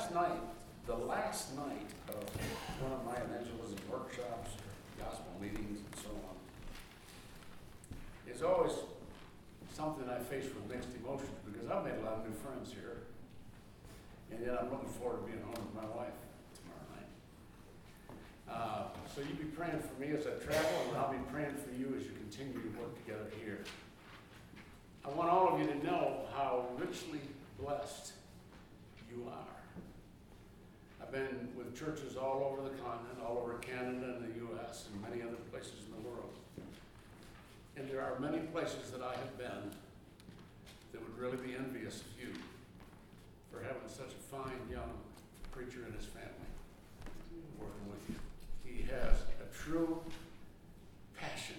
the last night of one of my evangelism workshops, or gospel meetings, and so on, is always something I face with mixed emotions because I've made a lot of new friends here, and yet I'm looking forward to being home with my wife tomorrow night. So you be praying for me as I travel, and I'll be praying for you as you continue to work together here. I want all of you to know how richly blessed you are. I've been with churches all over the continent, all over Canada and the U.S., and many other places in the world. And there are many places that I have been that would really be envious of you for having such a fine young preacher and his family working with you. He has a true passion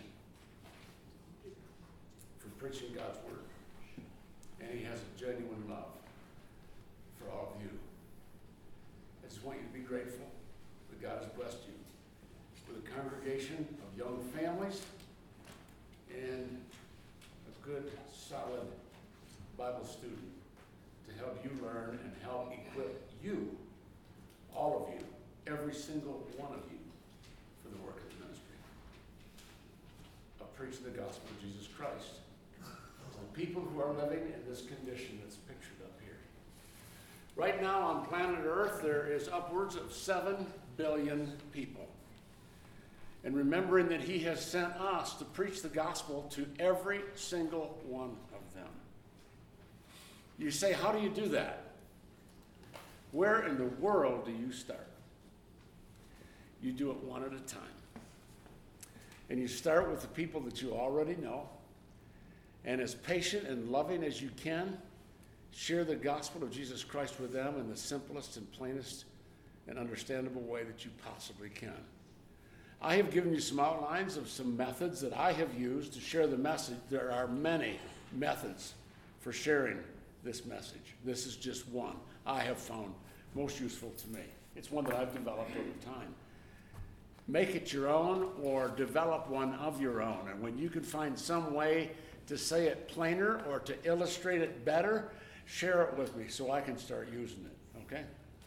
for preaching God's word. And he has a genuine love for all of you. I just want you to be grateful that God has blessed you with a congregation of young families and a good, solid Bible student to help you learn and help equip you, all of you, every single one of you, for the work of the ministry of preaching the gospel of Jesus Christ to the people who are living in this condition that's pictured up here. Right now on planet Earth, there is upwards of 7 billion people. And remembering that he has sent us to preach the gospel to every single one of them. You say, how do you do that? Where in the world do you start? You do it one at a time. And you start with the people that you already know. And as patient and loving as you can, share the gospel of Jesus Christ with them in the simplest and plainest and understandable way that you possibly can. I have given you some outlines of some methods that I have used to share the message. There are many methods for sharing this message. This is just one I have found most useful to me. It's one that I've developed over time. Make it your own or develop one of your own. And when you can find some way to say it plainer or to illustrate it better, share it with me so I can start using it, okay?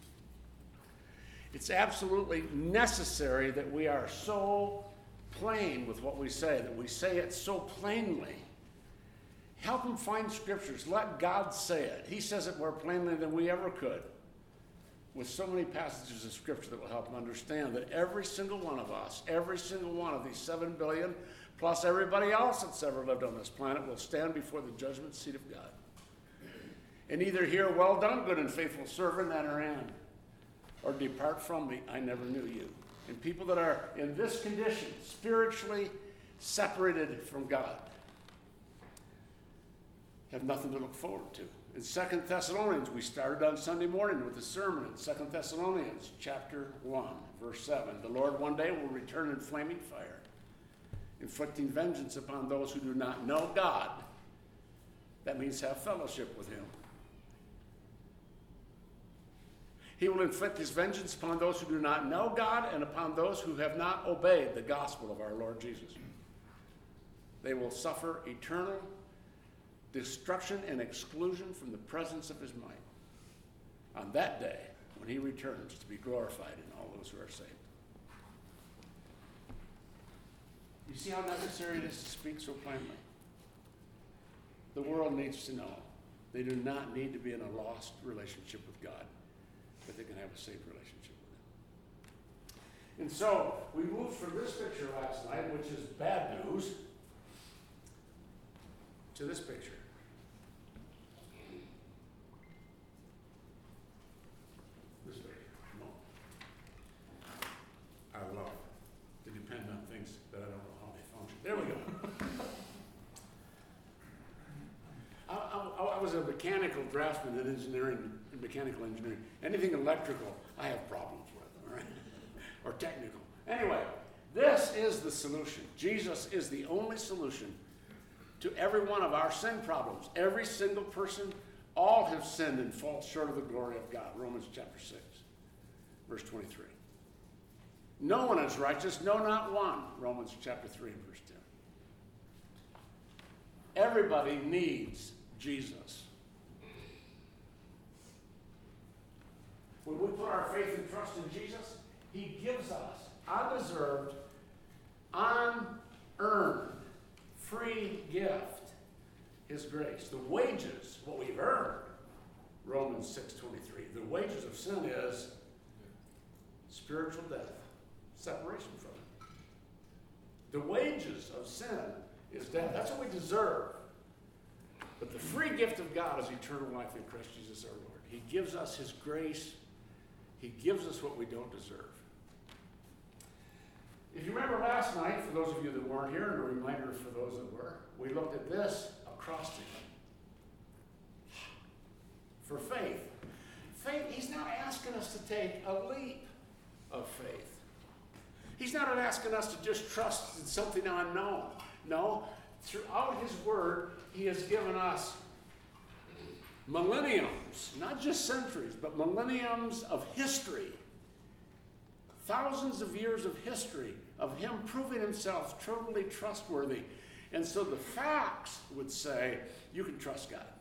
It's absolutely necessary that we are so plain with what we say, that we say it so plainly. Help them find scriptures. Let God say it. He says it more plainly than we ever could, with so many passages of scripture that will help them understand that every single one of us, every single one of these 7 billion, plus everybody else that's ever lived on this planet, will stand before the judgment seat of God. And either hear, well done, good and faithful servant, enter in, or depart from me, I never knew you. And people that are in this condition, spiritually separated from God, have nothing to look forward to. In 2 Thessalonians, we started on Sunday morning with a sermon in 2 Thessalonians chapter 1, verse 7. The Lord one day will return in flaming fire, inflicting vengeance upon those who do not know God. That means have fellowship with him. He will inflict his vengeance upon those who do not know God and upon those who have not obeyed the gospel of our Lord Jesus. They will suffer eternal destruction and exclusion from the presence of his might on that day when he returns to be glorified in all those who are saved. You see how necessary it is to speak so plainly? The world needs to know they do not need to be in a lost relationship with God, but they can have a safe relationship with him. And so we moved from this picture last night, which is bad news, to this picture. This picture. I love to depend on things that I don't know how they function. There we go. I was a mechanical draftsman in mechanical engineering. Anything electrical, I have problems with, all right? Or technical. Anyway, this is the solution. Jesus is the only solution to every one of our sin problems. Every single person, all have sinned and fall short of the glory of God. Romans chapter 6, verse 23. No one is righteous, no, not one. Romans chapter 3 and verse 10. Everybody needs Jesus. When put our faith and trust in Jesus, he gives us undeserved, unearned, free gift, his grace. The wages, what we've earned, Romans 6:23, the wages of sin is spiritual death, separation from it. The wages of sin is death. That's what we deserve. But the free gift of God is eternal life in Christ Jesus our Lord. He gives us his grace. He gives us what we don't deserve. If you remember last night, for those of you that weren't here, and a reminder for those that were, we looked at this acrostic. For faith. Faith, he's not asking us to take a leap of faith. He's not asking us to just trust in something unknown. No, throughout his word, he has given us millenniums, not just centuries, but millenniums of history. Thousands of years of history of him proving himself totally trustworthy. And so the facts would say, you can trust God.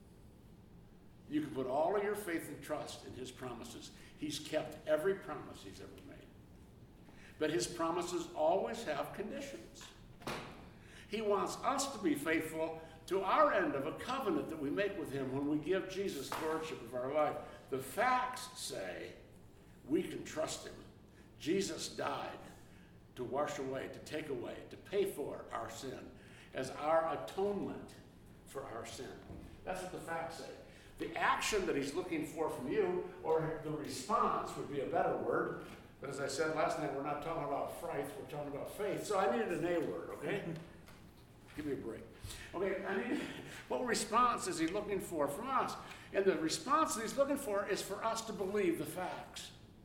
You can put all of your faith and trust in his promises. He's kept every promise he's ever made. But his promises always have conditions. He wants us to be faithful to our end of a covenant that we make with him when we give Jesus lordship of our life. The facts say we can trust him. Jesus died to wash away, to take away, to pay for our sin as our atonement for our sin. That's what the facts say. The action that he's looking for from you, or the response would be a better word, but as I said last night, we're not talking about fright, we're talking about faith. So I needed an A word, okay? Give me a break. Okay, what response is he looking for from us? And the response that he's looking for is for us to believe the facts.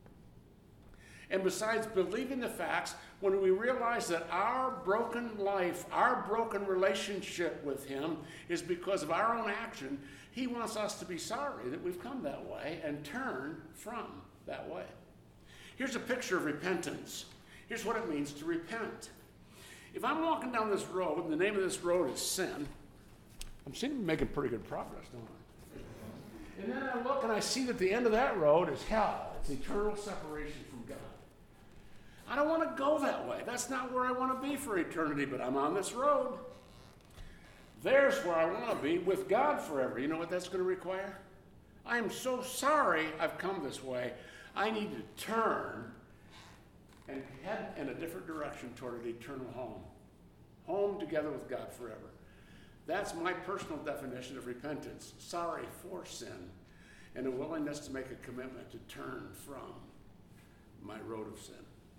And besides believing the facts, when we realize that our broken life, our broken relationship with him is because of our own action, he wants us to be sorry that we've come that way and turn from that way. Here's a picture of repentance. Here's what it means to repent. If I'm walking down this road, and the name of this road is sin, I'm seeing I'm making pretty good progress, don't I? And then I look and I see that the end of that road is hell. It's eternal separation from God. I don't want to go that way. That's not where I want to be for eternity, but I'm on this road. There's where I want to be, with God forever. You know what that's going to require? I am so sorry I've come this way. I need to turn and head in a different direction toward an eternal home. Home together with God forever. That's my personal definition of repentance. Sorry for sin and a willingness to make a commitment to turn from my road of sin.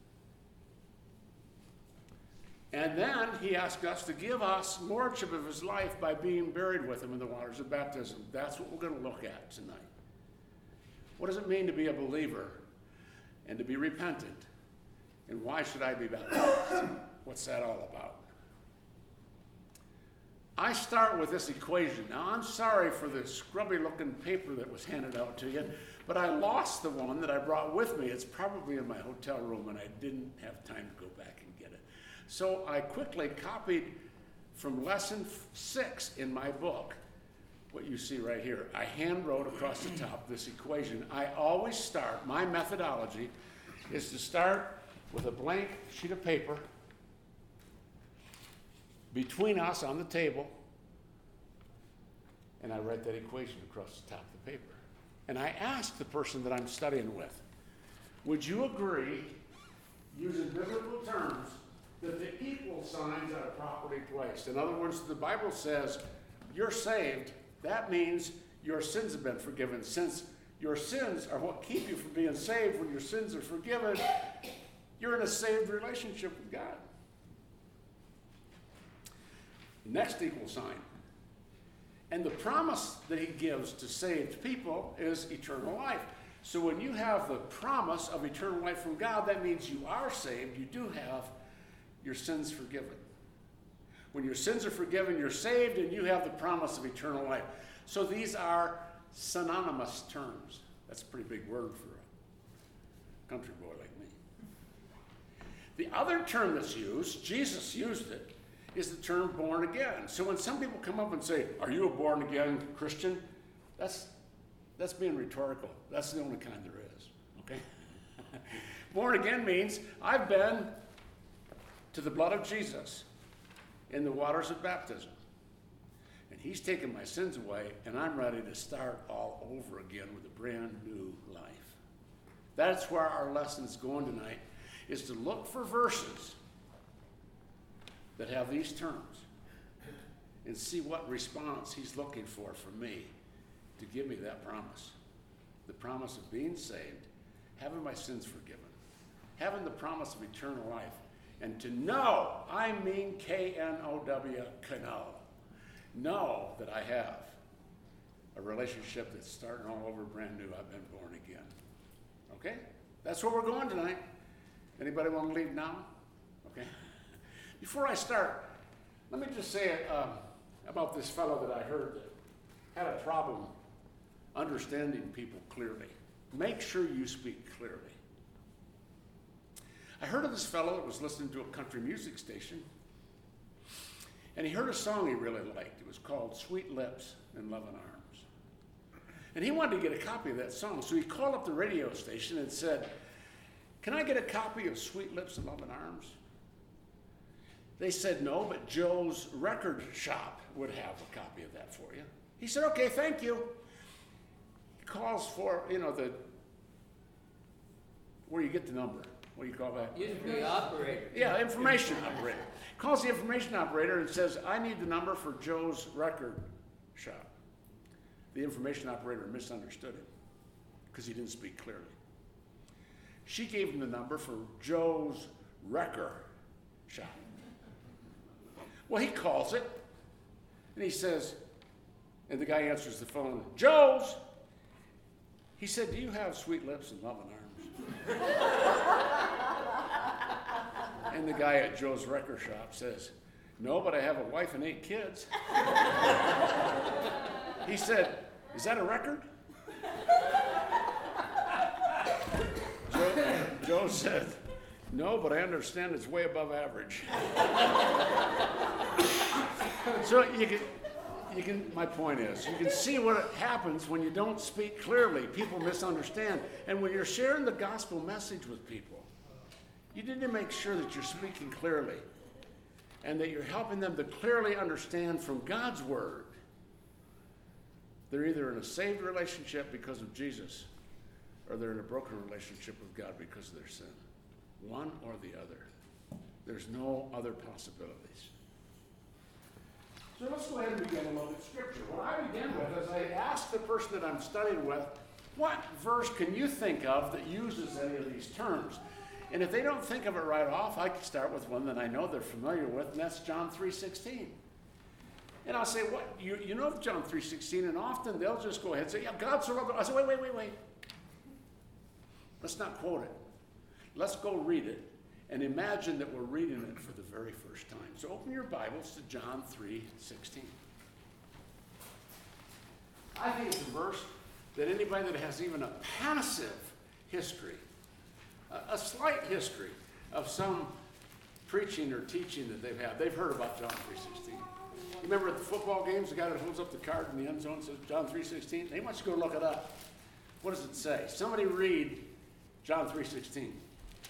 And then he asked us to give us lordship of his life by being buried with him in the waters of baptism. That's what we're going to look at tonight. What does it mean to be a believer and to be repentant? And why should I be baptized? What's that all about? I start with this equation. Now, I'm sorry for the scrubby-looking paper that was handed out to you, but I lost the one that I brought with me. It's probably in my hotel room, and I didn't have time to go back and get it. So I quickly copied from lesson 6 in my book what you see right here. I hand wrote across the top this equation. I always start, my methodology is to start with a blank sheet of paper between us on the table, and I write that equation across the top of the paper. And I ask the person that I'm studying with, would you agree, using biblical terms, that the equal signs are properly placed? In other words, the Bible says you're saved. That means your sins have been forgiven. Since your sins are what keep you from being saved, when your sins are forgiven, you're in a saved relationship with God. Next equal sign. And the promise that he gives to saved people is eternal life. So when you have the promise of eternal life from God, that means you are saved. You do have your sins forgiven. When your sins are forgiven, you're saved, and you have the promise of eternal life. So these are synonymous terms. That's a pretty big word for a country boy like me. The other term that's used, Jesus used it, is the term born again. So when some people come up and say, are you a born again Christian? That's being rhetorical. That's the only kind there is. Okay? Born again means I've been to the blood of Jesus in the waters of baptism. And he's taken my sins away, and I'm ready to start all over again with a brand new life. That's where our lesson's going tonight, is to look for verses that have these terms and see what response he's looking for from me to give me that promise. The promise of being saved, having my sins forgiven, having the promise of eternal life, and to know, I mean K-N-O-W, know that I have a relationship that's starting all over brand new. I've been born again. Okay? That's where we're going tonight. Anybody want to leave now? Okay. Before I start, let me just say about this fellow that I heard that had a problem understanding people clearly. Make sure you speak clearly. I heard of this fellow that was listening to a country music station, and he heard a song he really liked. It was called Sweet Lips and Loving Arms. And he wanted to get a copy of that song, so he called up the radio station and said, "Can I get a copy of Sweet Lips and Loving Arms?" They said no, but Joe's record shop would have a copy of that for you. He said, "Okay, thank you." He calls for, where you get the number. What do you call that? Usually the operator. Yeah, information operator. Calls the information operator and says, "I need the number for Joe's record shop." The information operator misunderstood him because he didn't speak clearly. She gave him the number for Joe's record shop. Well, he calls it, and he says, and the guy answers the phone, "Joe's." He said, "Do you have Sweet Lips and Loving Arms?" And the guy at Joe's record shop says, "No, but I have a wife and 8 kids." He said, "Is that a record?" Joe said, "No, but I understand it's way above average." So you can, my point is, you can see what happens when you don't speak clearly. People misunderstand. And when you're sharing the gospel message with people, you need to make sure that you're speaking clearly and that you're helping them to clearly understand from God's word. They're either in a saved relationship because of Jesus, or they're in a broken relationship with God because of their sin. One or the other. There's no other possibilities. So let's go ahead and begin a look at Scripture. What I begin with is I ask the person that I'm studying with, what verse can you think of that uses any of these terms? And if they don't think of it right off, I can start with one that I know they're familiar with, and that's John 3:16. And I'll say, "What? You know John 3:16?" And often they'll just go ahead and say, "Yeah, God so loved the world." I say, wait. Let's not quote it. Let's go read it and imagine that we're reading it for the very first time. So open your Bibles to John 3:16. I think it's a verse that anybody that has even a passive history, a slight history of some preaching or teaching that they've heard about John 3:16. You remember at the football games, the guy that holds up the card in the end zone says John 3:16? They want you to go look it up. What does it say? Somebody read John 3:16.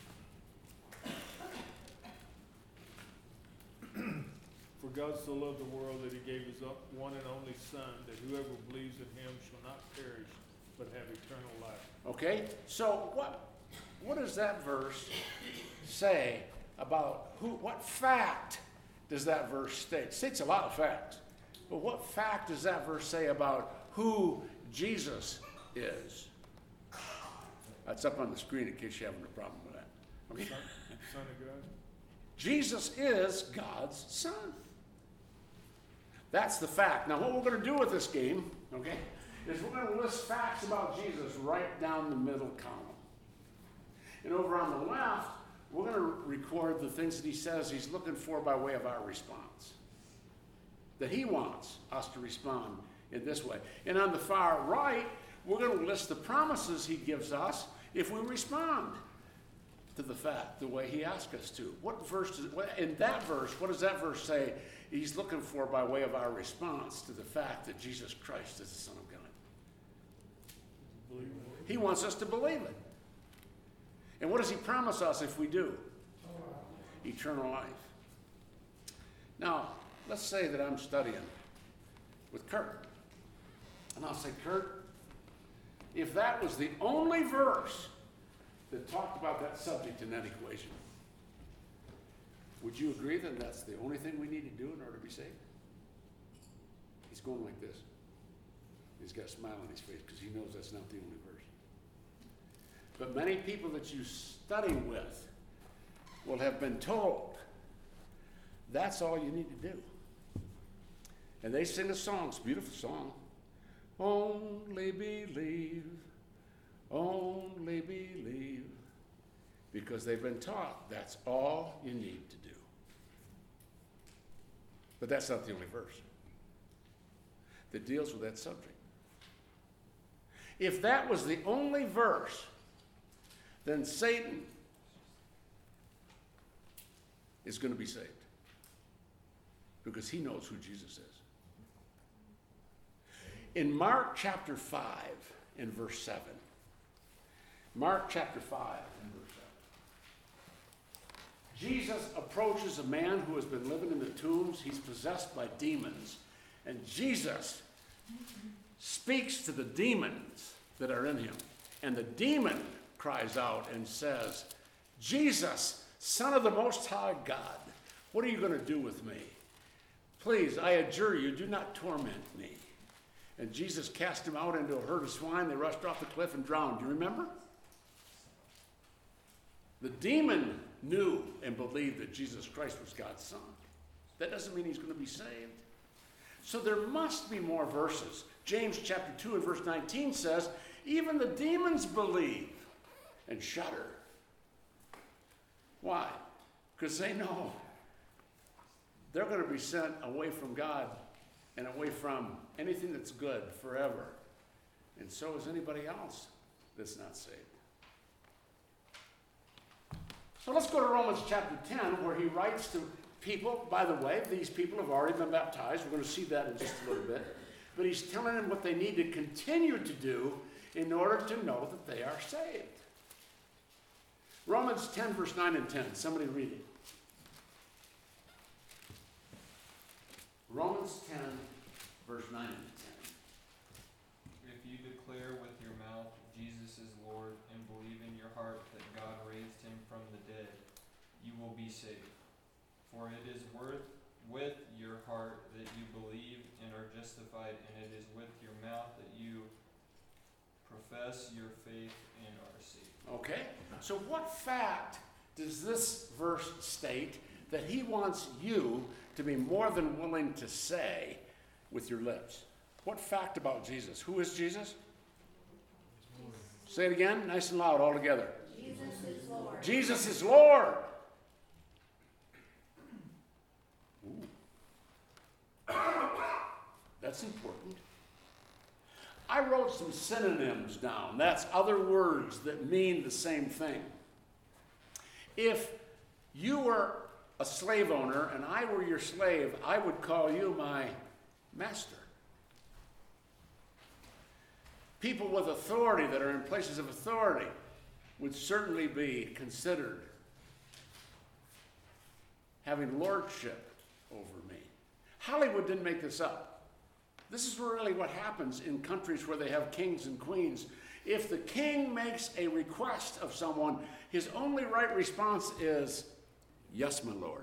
For God so loved the world that he gave his one and only Son, that whoever believes in him shall not perish, but have eternal life. Okay, so what does that verse say about what fact does that verse state? It states a lot of facts, but what fact does that verse say about who Jesus is? That's up on the screen in case you're having a problem with that. Okay? Son of God. Jesus is God's Son. That's the fact. Now, what we're going to do with this game, okay, is we're going to list facts about Jesus right down the middle column. And over on the left, we're going to record the things that he says he's looking for by way of our response. That he wants us to respond in this way. And on the far right, we're going to list the promises he gives us if we respond to the fact the way he asked us to. In that verse, what does that verse say he's looking for by way of our response to the fact that Jesus Christ is the Son of God? Believe He wants us to believe it. And what does he promise us if we do? Eternal life. Now, let's say that I'm studying with Kurt. And I'll say, Kurt, if that was the only verse that talked about that subject in that equation, would you agree that that's the only thing we need to do in order to be saved? He's going like this. He's got a smile on his face because he knows that's not the only verse. But many people that you study with will have been told that's all you need to do. And they sing a song, it's a beautiful song. Only believe, only believe. Because they've been taught that's all you need to do. But that's not the only verse that deals with that subject. If that was the only verse, then Satan is going to be saved. Because he knows who Jesus is. In Mark chapter 5 and verse 7. Mark chapter 5 and verse 7. Jesus approaches a man who has been living in the tombs. He's possessed by demons. And Jesus speaks to the demons that are in him. And the demon cries out and says, Jesus, Son of the Most High God, what are you going to do with me? Please, I adjure you, do not torment me. And Jesus cast him out into a herd of swine. They rushed off the cliff and drowned. Do you remember? The demon knew and believed that Jesus Christ was God's Son. That doesn't mean he's going to be saved. So there must be more verses. James chapter 2 and verse 19 says, even the demons believe and shudder. Why? Because they know they're going to be sent away from God and away from anything that's good forever. And so is anybody else that's not saved. So let's go to Romans chapter 10, where he writes to people. By the way, these people have already been baptized. We're going to see that in just a little bit. But he's telling them what they need to continue to do in order to know that they are saved. Romans 10, verse 9 and 10. Somebody read it. Romans 10, verse 9 and 10. If you declare with your mouth Jesus is Lord and believe in your heart that God raised him from the dead, you will be saved. For it is with your heart that you believe and are justified, and it is with your mouth that you profess your faith and are saved. Okay, so what fact does this verse state that he wants you to be more than willing to say with your lips? What fact about Jesus? Who is Jesus? Say it again, nice and loud, all together. Jesus is Lord. Jesus is Lord. Ooh. That's important. I wrote some synonyms down. That's other words that mean the same thing. If you were a slave owner and I were your slave, I would call you my master. People with authority that are in places of authority would certainly be considered having lordship over me. Hollywood didn't make this up. This is really what happens in countries where they have kings and queens. If the king makes a request of someone, his only right response is, yes, my lord.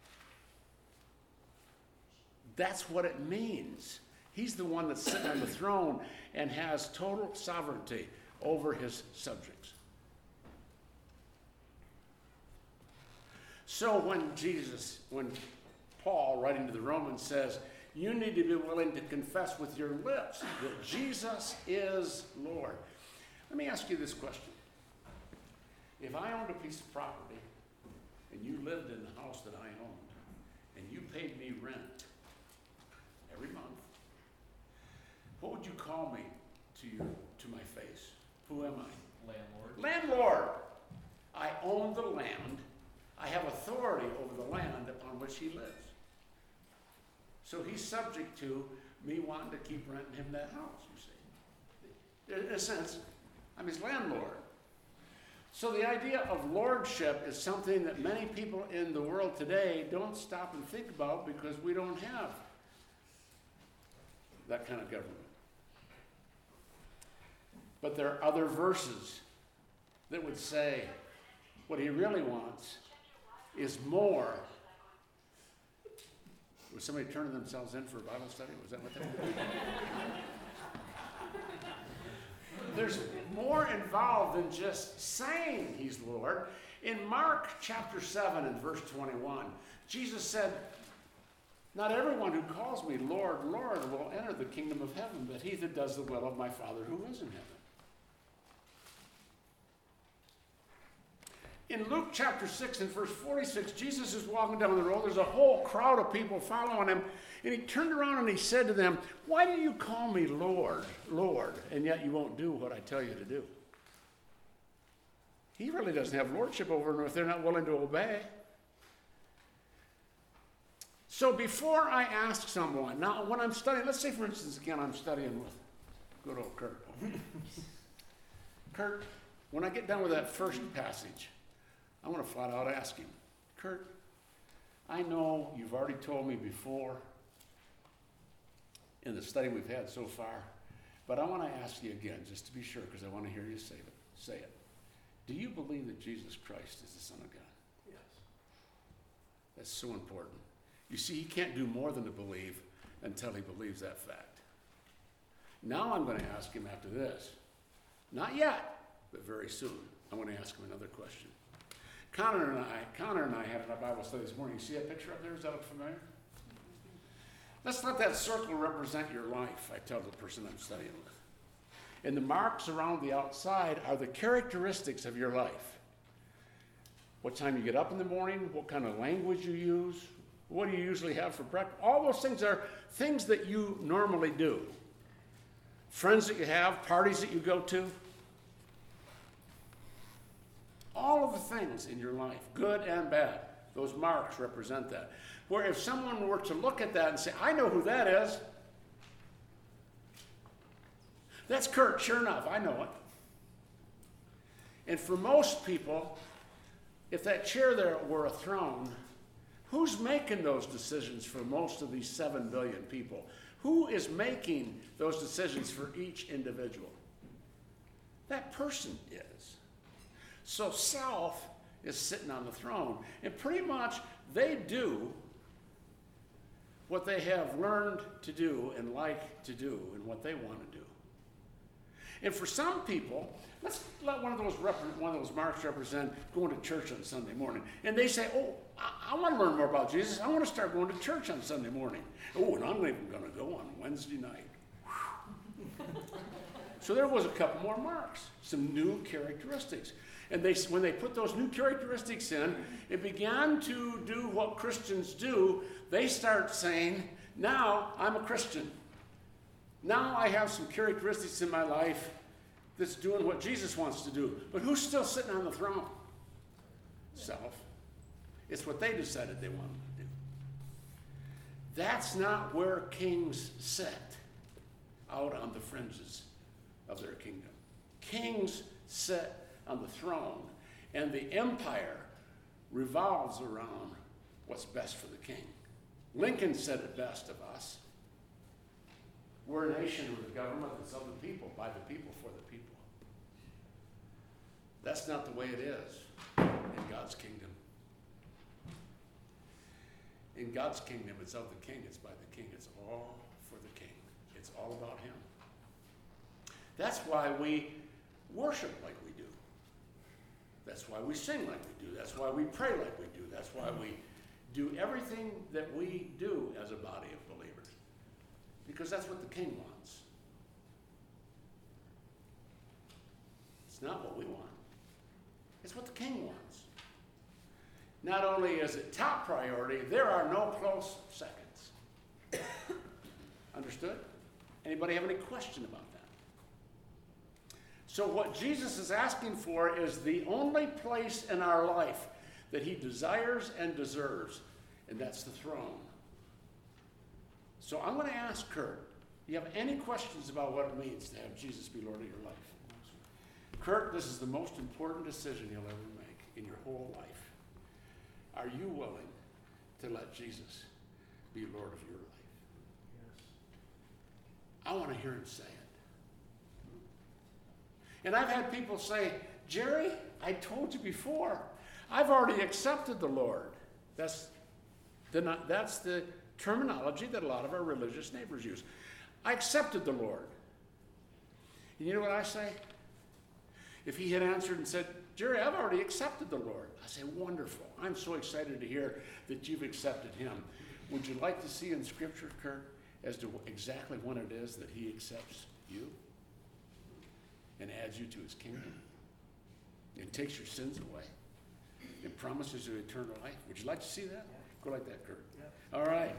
That's what it means. He's the one that's sitting on the throne and has total sovereignty over his subjects. So when Paul, writing to the Romans, says, you need to be willing to confess with your lips that Jesus is Lord. Let me ask you this question. If I owned a piece of property and you lived in the house that I owned and you paid me rent every month, what would you call me to my face? Who am I? Landlord. Landlord. I own the land. I have authority over the land upon which he lives. So he's subject to me wanting to keep renting him that house, you see. In a sense, I'm his landlord. So the idea of lordship is something that many people in the world today don't stop and think about because we don't have that kind of government. But there are other verses that would say what he really wants is more. Was somebody turning themselves in for a Bible study? Was that what they were doing? There's more involved than just saying he's Lord. In Mark chapter 7 and verse 21, Jesus said, "Not everyone who calls me Lord, Lord will enter the kingdom of heaven, but he that does the will of my Father who is in heaven." In Luke chapter 6 and verse 46, Jesus is walking down the road. There's a whole crowd of people following him. And he turned around and he said to them, "Why do you call me Lord, Lord, and yet you won't do what I tell you to do?" He really doesn't have lordship over them if they're not willing to obey. So before I ask someone, now when I'm studying, let's say for instance, again, I'm studying with good old Kurt. Kurt, when I get done with that first passage, I want to flat out ask him, "Kurt, I know you've already told me before in the study we've had so far, but I want to ask you again, just to be sure, because I want to hear you say it. Do you believe that Jesus Christ is the Son of God?" Yes. That's so important. You see, he can't do more than to believe until he believes that fact. Now I'm going to ask him after this. Not yet, but very soon. I want to ask him another question. Connor and I had a Bible study this morning. You see that picture up there? Does that look familiar? Let's let that circle represent your life, I tell the person I'm studying with. And the marks around the outside are the characteristics of your life. What time you get up in the morning, what kind of language you use, what do you usually have for breakfast. All those things are things that you normally do. Friends that you have, parties that you go to. All of the things in your life, good and bad, those marks represent that. Where if someone were to look at that and say, "I know who that is. That's Kurt, sure enough, I know it." And for most people, if that chair there were a throne, who's making those decisions for most of these 7 billion people? Who is making those decisions for each individual? That person is. So self is sitting on the throne. And pretty much they do what they have learned to do and like to do and what they want to do. And for some people, let's let one of those marks represent going to church on Sunday morning. And they say, "Oh, I want to learn more about Jesus. I want to start going to church on Sunday morning. Oh, and I'm even going to go on Wednesday night." So there was a couple more marks, some new characteristics. And when they put those new characteristics in, it began to do what Christians do. They start saying, "Now I'm a Christian. Now I have some characteristics in my life that's doing what Jesus wants to do." But who's still sitting on the throne? Self. It's what they decided they wanted to do. That's not where kings sit, out on the fringes of their kingdom. Kings sit on the throne, and the empire revolves around what's best for the king. Lincoln said it best of us. We're a nation with a government that's of the people, by the people, for the people. That's not the way it is in God's kingdom. In God's kingdom, it's of the king, it's by the king, it's all for the king. It's all about him. That's why we worship like we do. That's why we sing like we do. That's why we pray like we do. That's why we do everything that we do as a body of believers. Because that's what the king wants. It's not what we want. It's what the king wants. Not only is it top priority, there are no close seconds. Understood? Anybody have any question about that? So what Jesus is asking for is the only place in our life that he desires and deserves, and that's the throne. So I'm going to ask Kurt, do you have any questions about what it means to have Jesus be Lord of your life? Kurt, this is the most important decision you'll ever make in your whole life. Are you willing to let Jesus be Lord of your life? Yes. I want to hear him say it. And I've had people say, Jerry, I told you before, I've already accepted the Lord. That's the terminology that a lot of our religious neighbors use. I accepted the Lord. And you know what I say? If he had answered and said, Jerry, I've already accepted the Lord, I say, wonderful. I'm so excited to hear that you've accepted him. Would you like to see in Scripture, Kurt, as to exactly when it is that he accepts you and adds you to his kingdom and takes your sins away and promises you eternal life? Would you like to see that? Go like that, Kurt. Yeah. All right.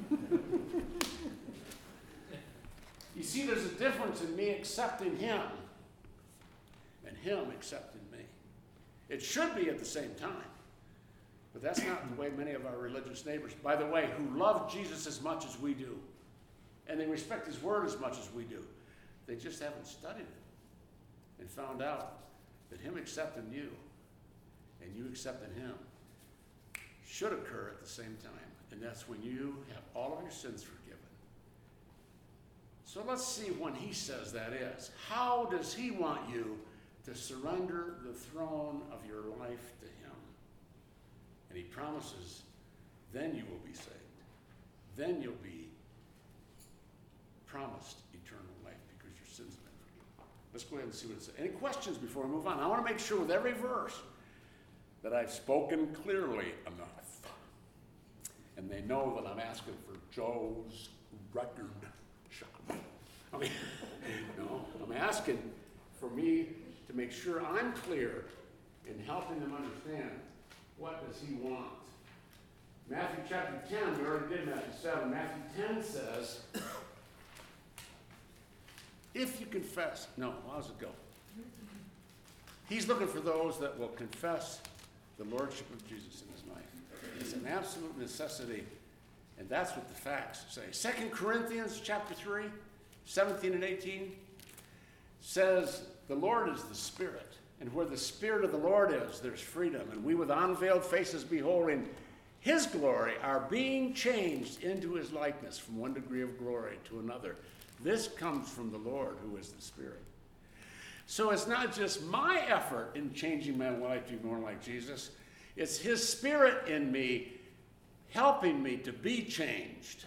You see, there's a difference in me accepting him and him accepting me. It should be at the same time. But that's not the way many of our religious neighbors, by the way, who love Jesus as much as we do, and they respect his word as much as we do, they just haven't studied it and found out that him accepting you and you accepting him should occur at the same time. And that's when you have all of your sins forgiven. So let's see when he says that is. How does he want you to surrender the throne of your life to him? And he promises, then you will be saved. Then you'll be promised eternal life because your sins have been forgiven. Let's go ahead and see what it says. Any questions before we move on? I want to make sure with every verse that I've spoken clearly enough. And they know that I'm asking for Joe's record shop. I mean, no, I'm asking for me to make sure I'm clear in helping them understand what does he want. Matthew chapter 10, we already did Matthew 7. Matthew 10 says, if you confess, no, how's it go? He's looking for those that will confess the lordship of Jesus in his life. It's an absolute necessity, and that's what the facts say. 2 Corinthians chapter 3, 17 and 18 says, the Lord is the Spirit, and where the Spirit of the Lord is, there's freedom. And we with unveiled faces beholding his glory are being changed into his likeness from one degree of glory to another. This comes from the Lord, who is the Spirit. So it's not just my effort in changing my life to be more like Jesus. It's his Spirit in me helping me to be changed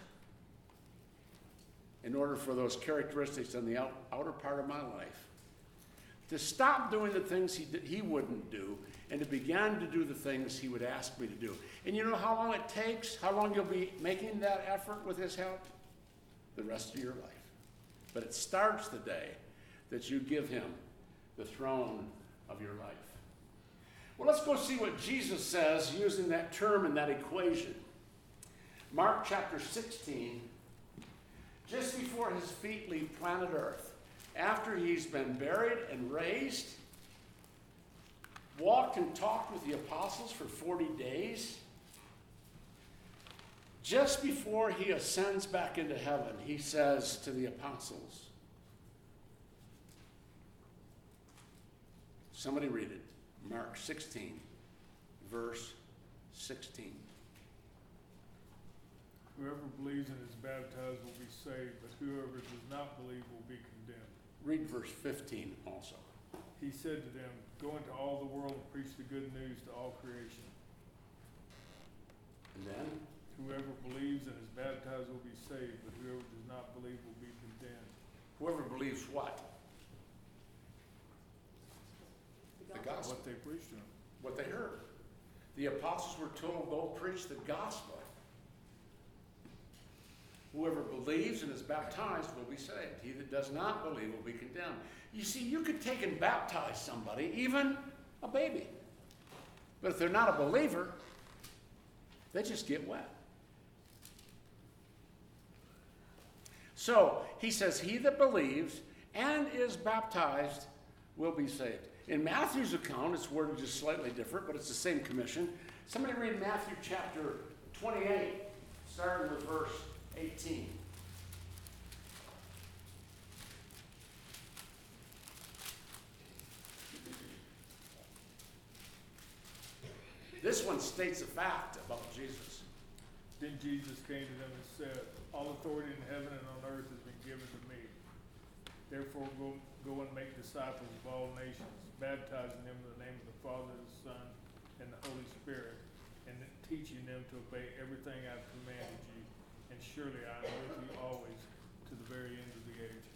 in order for those characteristics on the outer part of my life to stop doing the things he wouldn't do and to begin to do the things he would ask me to do. And you know how long it takes? How long you'll be making that effort with his help? The rest of your life. But it starts the day that you give him the throne of your life. Well, let's go see what Jesus says using that term and that equation. Mark chapter 16, just before his feet leave planet Earth, after he's been buried and raised, walked and talked with the apostles for 40 days, just before he ascends back into heaven, he says to the apostles, somebody read it. Mark 16, verse 16. Whoever believes and is baptized will be saved, but whoever does not believe will be condemned. Read verse 15 also. He said to them, go into all the world and preach the good news to all creation. And then? Whoever believes and is baptized will be saved, but whoever does not believe will be condemned. Whoever believes what? The gospel. What they preached to them. What they heard. The apostles were told, go preach the gospel. Whoever believes and is baptized will be saved. He that does not believe will be condemned. You see, you could take and baptize somebody, even a baby. But if they're not a believer, they just get wet. So, he says, he that believes and is baptized will be saved. In Matthew's account, it's worded just slightly different, but it's the same commission. Somebody read Matthew chapter 28, starting with verse 18. This one states a fact about Jesus. Then Jesus came to them and said, all authority in heaven and on earth has been given to me. Therefore go and make disciples of all nations, baptizing them in the name of the Father, the Son, and the Holy Spirit, and teaching them to obey everything I've commanded you. And surely I am with you always to the very end of the age.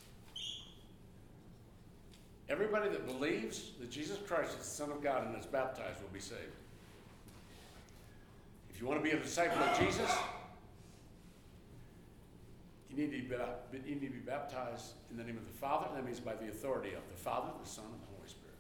Everybody that believes that Jesus Christ is the Son of God and is baptized will be saved. If you want to be a disciple of Jesus, you need to be baptized in the name of the Father. That means by the authority of the Father, the Son, and the Holy Spirit.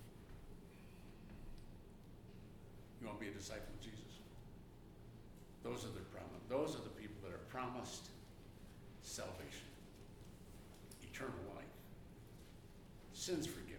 You want to be a disciple of Jesus? Those are the promised. Those are the people that are promised salvation, eternal life, sins forgiven.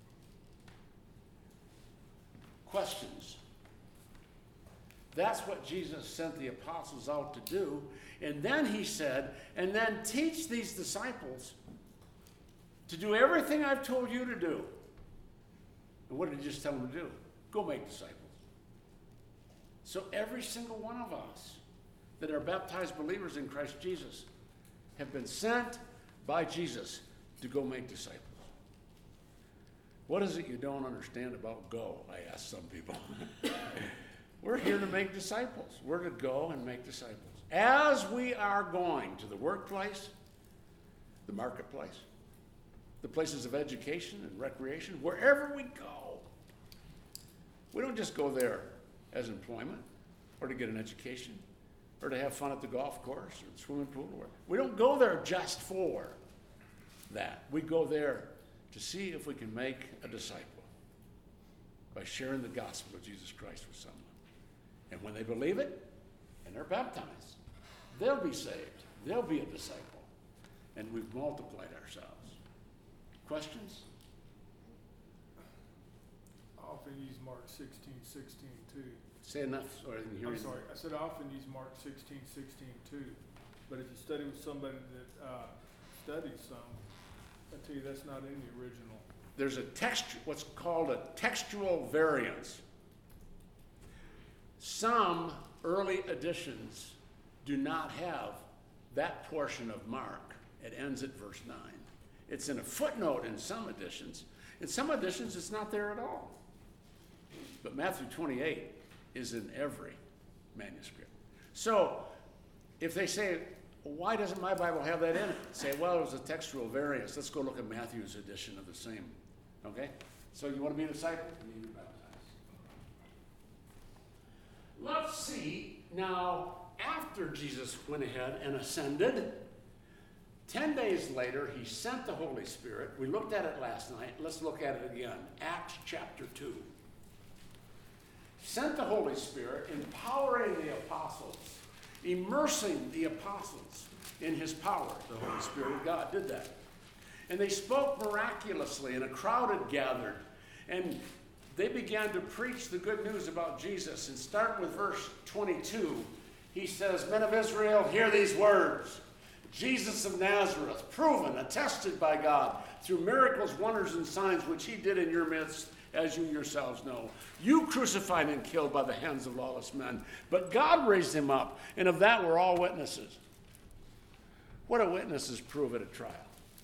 Questions? That's what Jesus sent the apostles out to do. And then he said, and then teach these disciples to do everything I've told you to do. And what did he just tell them to do? Go make disciples. So every single one of us that are baptized believers in Christ Jesus have been sent by Jesus to go make disciples. What is it you don't understand about go? I ask some people. We're here to make disciples. We're to go and make disciples. As we are going to the workplace, the marketplace, the places of education and recreation, wherever we go, we don't just go there as employment or to get an education or to have fun at the golf course or the swimming pool. We don't go there just for that. We go there to see if we can make a disciple by sharing the gospel of Jesus Christ with someone. And when they believe it and they're baptized, they'll be saved. They'll be a disciple. And we've multiplied ourselves. Questions? I often use Mark 16:16 too. Say enough so I can hear you. I'm sorry. I said I often use Mark 16:16 too. But if you study with somebody that studies some, I tell you that's not in the original. There's a what's called a textual variance. Some early editions do not have that portion of Mark. It ends at verse 9. It's in a footnote in some editions. In some editions, it's not there at all. But Matthew 28 is in every manuscript. So if they say, well, why doesn't my Bible have that in it? Say, well, it was a textual variance. Let's go look at Matthew's edition of the same. Okay? So you want to be a disciple? You need to be baptized. Let's see, now, after Jesus went ahead and ascended, 10 days later, he sent the Holy Spirit. We looked at it last night. Let's look at it again. Acts chapter 2. Sent the Holy Spirit, empowering the apostles, immersing the apostles in his power. The Holy Spirit of God did that. And they spoke miraculously, and a crowd had gathered. And they began to preach the good news about Jesus. And starting with verse 22, he says, Men of Israel, hear these words. Jesus of Nazareth, proven, attested by God, through miracles, wonders, and signs which he did in your midst, as you yourselves know. You crucified and killed by the hands of lawless men, but God raised him up, and of that we're all witnesses. What do witnesses prove at a trial?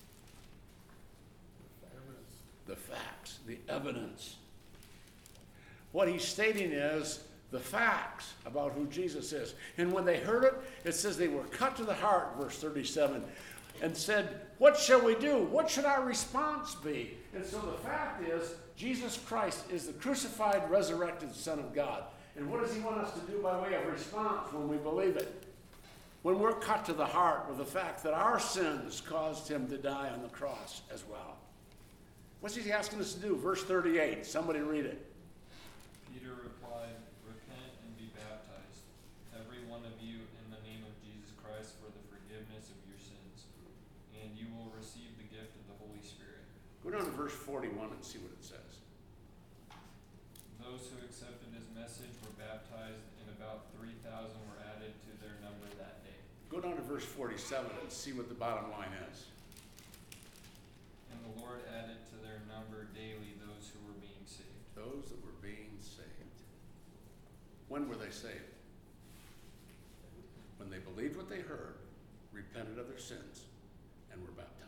The facts, the evidence. What he's stating is the facts about who Jesus is. And when they heard it, it says they were cut to the heart, verse 37, and said, what shall we do? What should our response be? And so the fact is, Jesus Christ is the crucified, resurrected Son of God. And what does he want us to do by way of response when we believe it? When we're cut to the heart with the fact that our sins caused him to die on the cross as well. What's he asking us to do? Verse 38. Somebody read it. Peter replied, Repent and be baptized, every one of you, in the name of Jesus Christ for the forgiveness of your sins, and you will receive the gift of the Holy Spirit. Go down to verse 41 and see what it says. Those who accepted his message were baptized, and about 3,000 were added to their number that day. Go down to verse 47 and see what the bottom line is. And the Lord added to their number daily those who were being saved. Those that were being saved. when were they saved? When they believed what they heard, repented of their sins, and were baptized.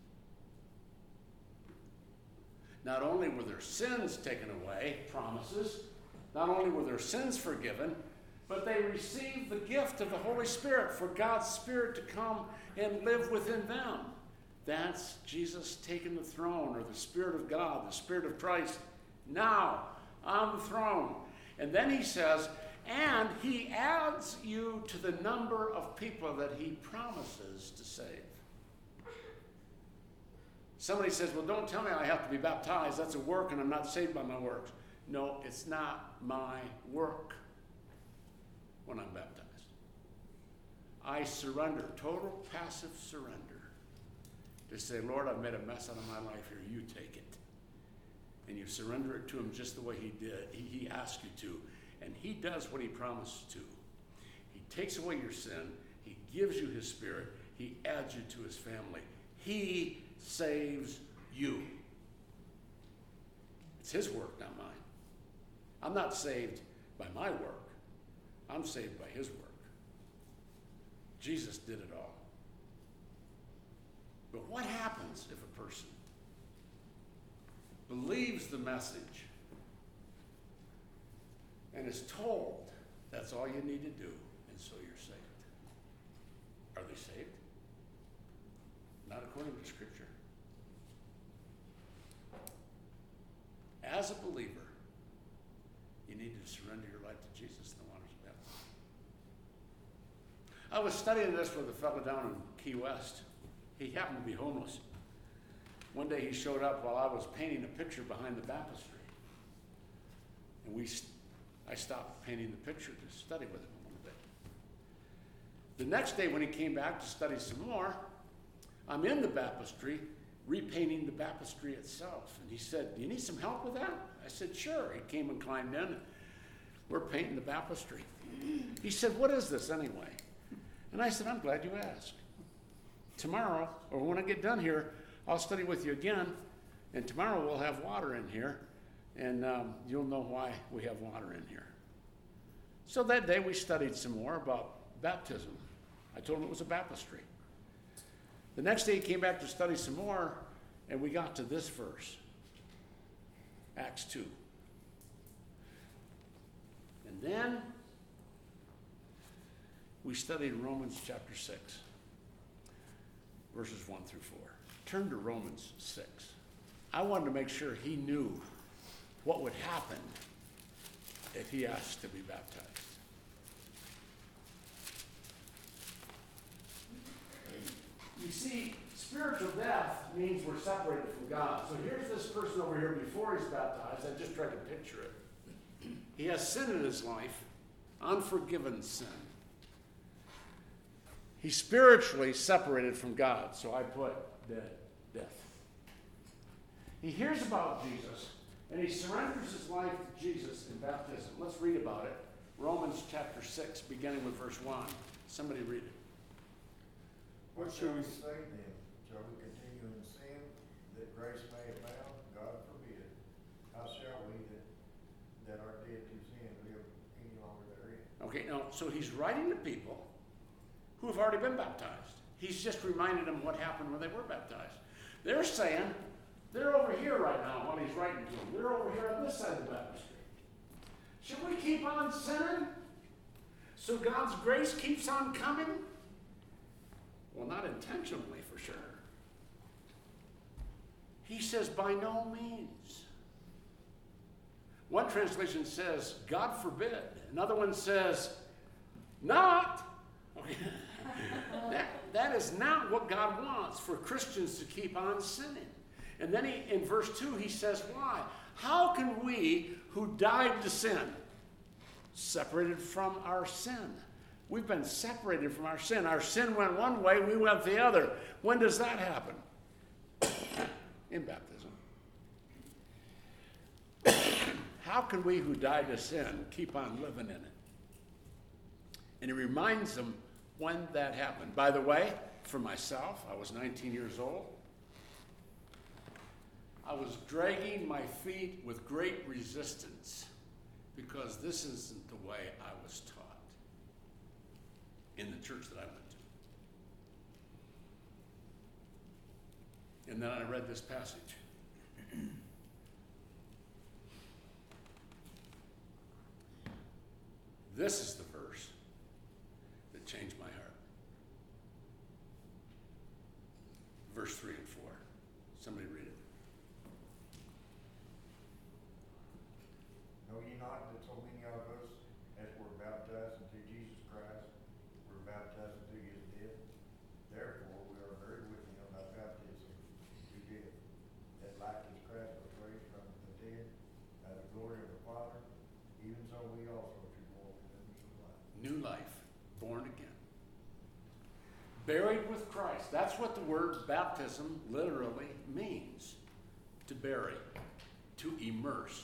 Not only were their sins taken away, promises, not only were their sins forgiven, but they received the gift of the Holy Spirit for God's Spirit to come and live within them. That's Jesus taking the throne, or the Spirit of God, the Spirit of Christ, now on the throne. And then he says, and he adds you to the number of people that he promises to save. Somebody says, well, don't tell me I have to be baptized. That's a work and I'm not saved by my works. No, it's not my work when I'm baptized. I surrender, total passive surrender, to say, Lord, I've made a mess out of my life here. You take it. And you surrender it to him just the way he did. He asked you to. And he does what he promised to. He takes away your sin. He gives you his Spirit. He adds you to his family. He saves you. It's his work, not mine. I'm not saved by my work. I'm saved by his work. Jesus did it all. But what happens if a person believes the message and is told that's all you need to do, and so you're saved? Are they saved? Not according to Scripture. As a believer, you need to surrender your life to Jesus in the waters of baptism. I was studying this with a fellow down in Key West. He happened to be homeless. One day he showed up while I was painting a picture behind the baptistry. And I stopped painting the picture to study with him a little bit. The next day when he came back to study some more, I'm in the baptistry, repainting the baptistry itself. And he said, do you need some help with that? I said, sure. He came and climbed in. We're painting the baptistry. He said, what is this anyway? And I said, I'm glad you asked. Tomorrow, or when I get done here, I'll study with you again. And tomorrow we'll have water in here. And you'll know why we have water in here. So that day we studied some more about baptism. I told him it was a baptistry. The next day he came back to study some more, and we got to this verse, Acts 2. And then we studied Romans chapter 6, verses 1 through 4. Turn to Romans 6. I wanted to make sure he knew what would happen if he asked to be baptized. You see, spiritual death means we're separated from God. So here's this person over here before he's baptized. I just tried to picture it. He has sin in his life, unforgiven sin. He's spiritually separated from God. So I put death. He hears about Jesus, and he surrenders his life to Jesus in baptism. Let's read about it. Romans chapter 6, beginning with verse 1. Somebody read it. What shall we say then? Shall we continue in sin that grace may abound? God forbid. How shall we that are dead to sin live any longer therein? Okay, now, so he's writing to people who have already been baptized. He's just reminded them what happened when they were baptized. They're saying, they're over here right now while he's writing to them. They're over here on this side of the baptistry. Should we keep on sinning so God's grace keeps on coming? Well, not intentionally, for sure. He says, by no means. One translation says, God forbid. Another one says, not. Okay. That is not what God wants for Christians to keep on sinning. And then in verse 2, he says, why? How can we who died to sin, separated from our sin? We've been separated from our sin. Our sin went one way, we went the other. When does that happen? In baptism. How can we who died to sin keep on living in it? And he reminds them when that happened. By the way, for myself, I was 19 years old. I was dragging my feet with great resistance because this isn't the way I was taught in the church that I went to. And then I read this passage. This is the verse that changed my heart. Verse 3 and 4. Somebody read it. Know ye not that so many of us, as were baptized into Jesus Christ, were baptized into his death? Therefore we are buried with him by baptism to death, that like as Christ was raised from the dead by the glory of the Father, even so we also should walk in the new life. New life, born again. Buried with Christ. That's what the word baptism literally means. To bury, to immerse.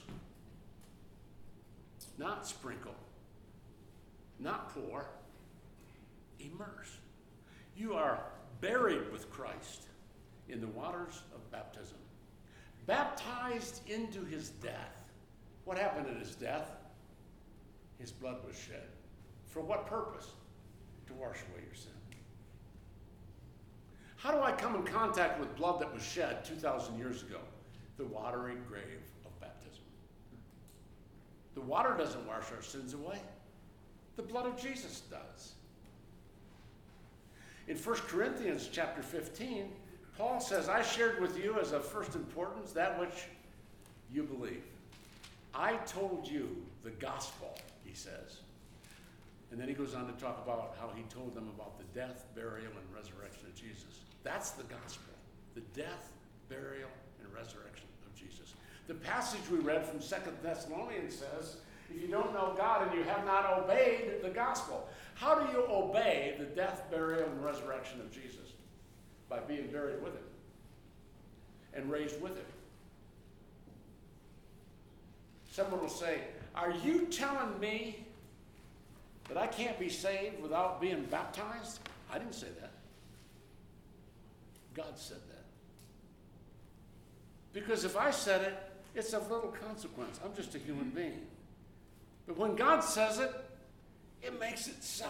Not sprinkle, not pour, immerse. You are buried with Christ in the waters of baptism. Baptized into his death. What happened at his death? His blood was shed. For what purpose? To wash away your sin. How do I come in contact with blood that was shed 2,000 years ago? The watery grave of baptism. The water doesn't wash our sins away. The blood of Jesus does. In 1 Corinthians chapter 15, Paul says, I shared with you as of first importance that which you believe. I told you the gospel, he says. And then he goes on to talk about how he told them about the death, burial, and resurrection of Jesus. That's the gospel. The death, burial, and resurrection of Jesus. The passage we read from 2 Thessalonians says, if you don't know God and you have not obeyed the gospel, how do you obey the death, burial, and resurrection of Jesus? By being buried with him and raised with him. Someone will say, are you telling me that I can't be saved without being baptized? I didn't say that. God said that. Because if I said it, it's of little consequence. I'm just a human being. But when God says it, it makes it so.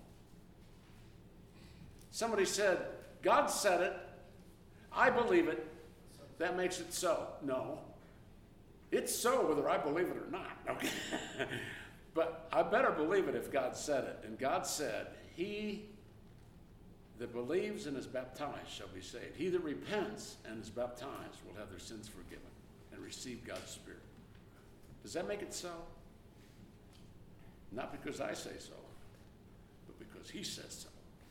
Somebody said, God said it, I believe it, that makes it so. No. It's so whether I believe it or not. Okay. But I better believe it if God said it. And God said, he that believes and is baptized shall be saved. He that repents and is baptized will have their sins forgiven and receive God's Spirit. Does that make it so? Not because I say so, but because he says so.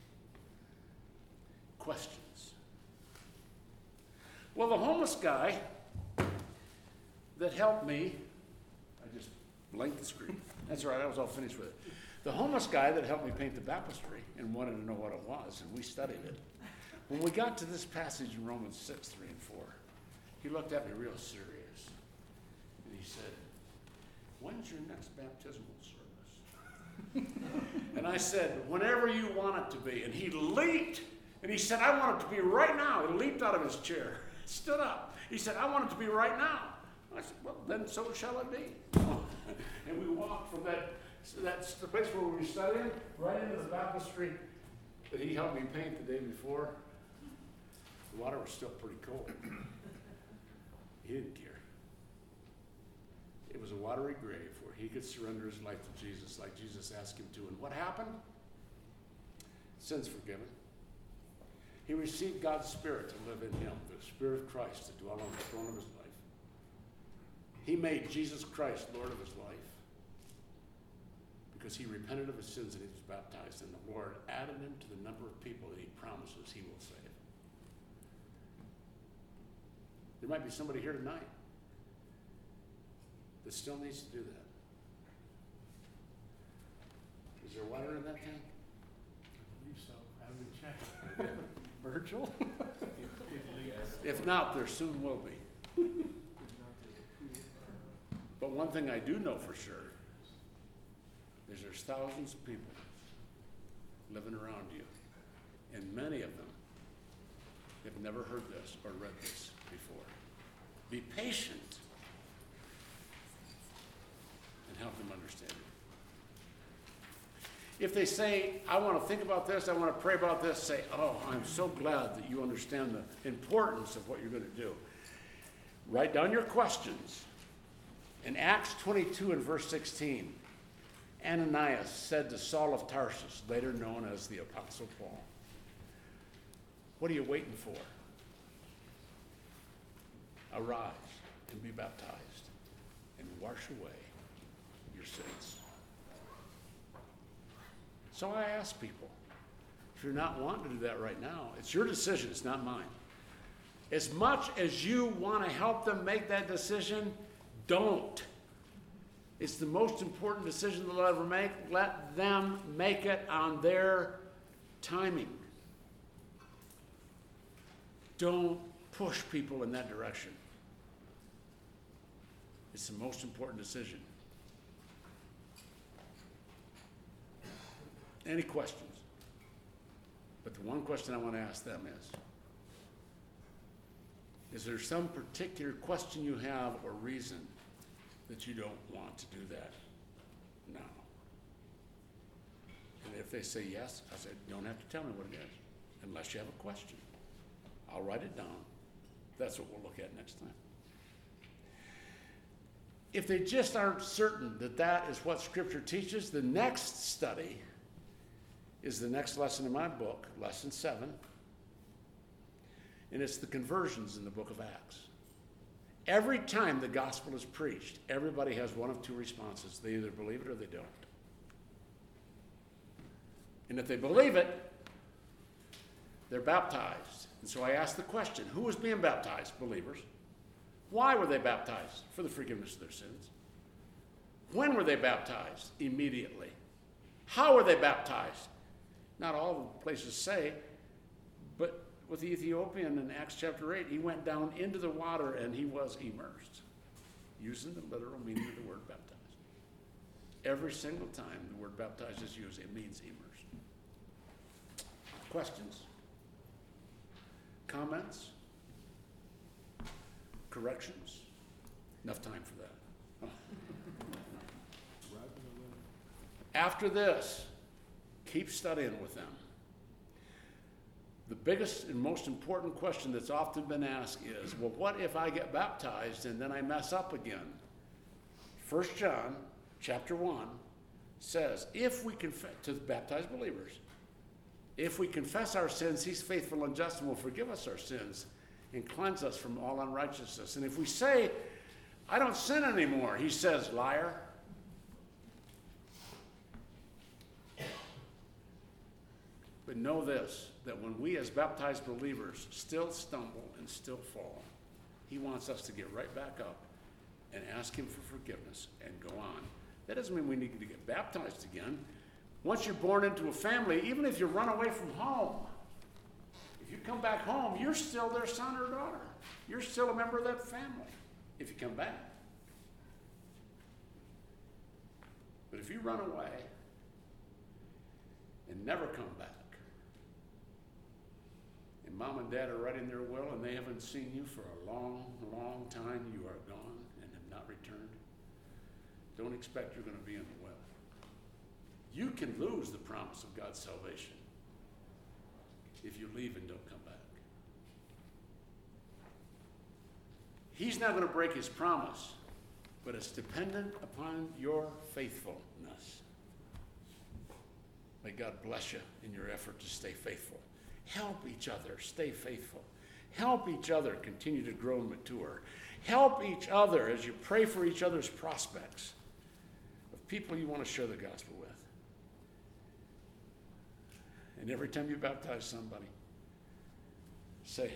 Questions? Well, the homeless guy that helped me, I just blanked the screen. That's all right, I was all finished with it. The homeless guy that helped me paint the baptistry and wanted to know what it was, and we studied it. When we got to this passage in Romans 6, 3 and 4, he looked at me real serious. And he said, when's your next baptismal service? And I said, whenever you want it to be. And he leaped, and he said, I want it to be right now. He leaped out of his chair, stood up. He said, I want it to be right now. I said, well, then so shall it be. And we walked from that's the place where we were studying, right into the baptistry that he helped me paint the day before. The water was still pretty cold. He didn't care. It was a watery grave where he could surrender his life to Jesus like Jesus asked him to. And what happened? Sins forgiven. He received God's Spirit to live in him, the Spirit of Christ to dwell on the throne of his life. He made Jesus Christ Lord of his life because he repented of his sins and he was baptized, and the Lord added him to the number of people that he promises he will save. There might be somebody here tonight that still needs to do that. Is there water in that tank? I believe so. I haven't checked. Virgil? It leaks. If not, there soon will be. But one thing I do know for sure is there's thousands of people living around you, and many of them have never heard this or read this before. Be patient and help help them understand it. If they say, I want to think about this, I want to pray about this, say, oh, I'm so glad that you understand the importance of what you're going to do. Write down your questions. In Acts 22 and verse 16, Ananias said to Saul of Tarsus, later known as the Apostle Paul, what are you waiting for? Arise and be baptized and wash away your sins. So I ask people, if you're not wanting to do that right now, it's your decision, it's not mine. As much as you want to help them make that decision, don't. It's the most important decision they'll ever make. Let them make it on their timing. Don't push people in that direction. It's the most important decision. Any questions? But the one question I want to ask them is there some particular question you have or reason that you don't want to do that now? And if they say yes, I said, you don't have to tell me what it is, unless you have a question. I'll write it down. That's what we'll look at next time. If they just aren't certain that that is what Scripture teaches, the next study is the next lesson in my book, Lesson 7. And it's the conversions in the book of Acts. Every time the gospel is preached, everybody has one of two responses. They either believe it or they don't. And if they believe it, they're baptized. And so I ask the question, who was being baptized? Believers. Why were they baptized? For the forgiveness of their sins. When were they baptized? Immediately. How were they baptized? Not all the places say, but with the Ethiopian in Acts chapter 8, he went down into the water and he was immersed, using the literal meaning of the word baptized. Every single time the word baptized is used, it means immersed. Questions? Comments? Corrections? Enough time for that. After this, keep studying with them. The biggest and most important question that's often been asked is, well, what if I get baptized and then I mess up again? 1 John chapter 1 says, if we confess, to the baptized believers, if we confess our sins, he's faithful and just and will forgive us our sins and cleanse us from all unrighteousness. And if we say, I don't sin anymore, he says, liar. But know this, that when we as baptized believers still stumble and still fall, he wants us to get right back up and ask him for forgiveness and go on. That doesn't mean we need to get baptized again. Once you're born into a family, even if you run away from home, if you come back home, you're still their son or daughter. You're still a member of that family if you come back. But if you run away and never come back, and mom and dad are writing their will and they haven't seen you for a long, long time, you are gone and have not returned, don't expect you're going to be in the will. You can lose the promise of God's salvation if you leave and don't come back. He's not going to break his promise, but it's dependent upon your faithfulness. May God bless you in your effort to stay faithful. Help each other stay faithful. Help each other continue to grow and mature. Help each other as you pray for each other's prospects of people you want to share the gospel with. And every time you baptize somebody, say,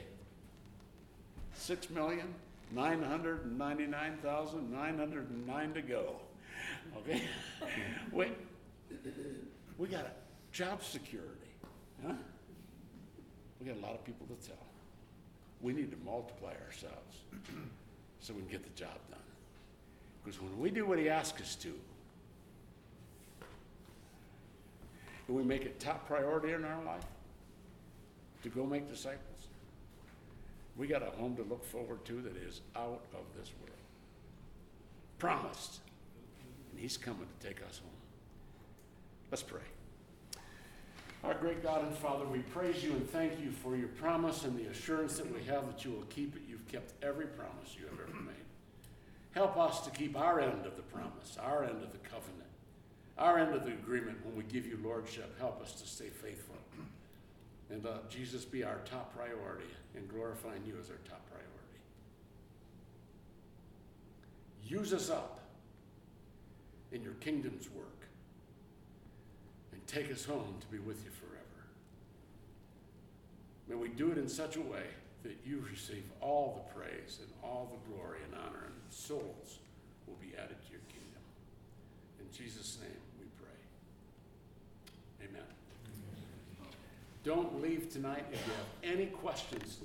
6,999,909 to go. Okay? Wait, we got a job security. Huh? We got a lot of people to tell. We need to multiply ourselves so we can get the job done. Because when we do what he asks us to, and we make it top priority in our life to go make disciples, we got a home to look forward to that is out of this world. Promised. and he's coming to take us home. Let's pray. Our great God and Father, we praise you and thank you for your promise and the assurance that we have that you will keep it. You've kept every promise you have ever made. Help us to keep our end of the promise, our end of the covenant, our end of the agreement when we give you lordship. Help us to stay faithful. And Jesus, be our top priority, and glorifying you as our top priority. Use us up in your kingdom's work, and take us home to be with you forever. May we do it in such a way that you receive all the praise and all the glory and honor, and souls will be added to your kingdom. In Jesus' name we pray. Amen. Don't leave tonight. If you have any questions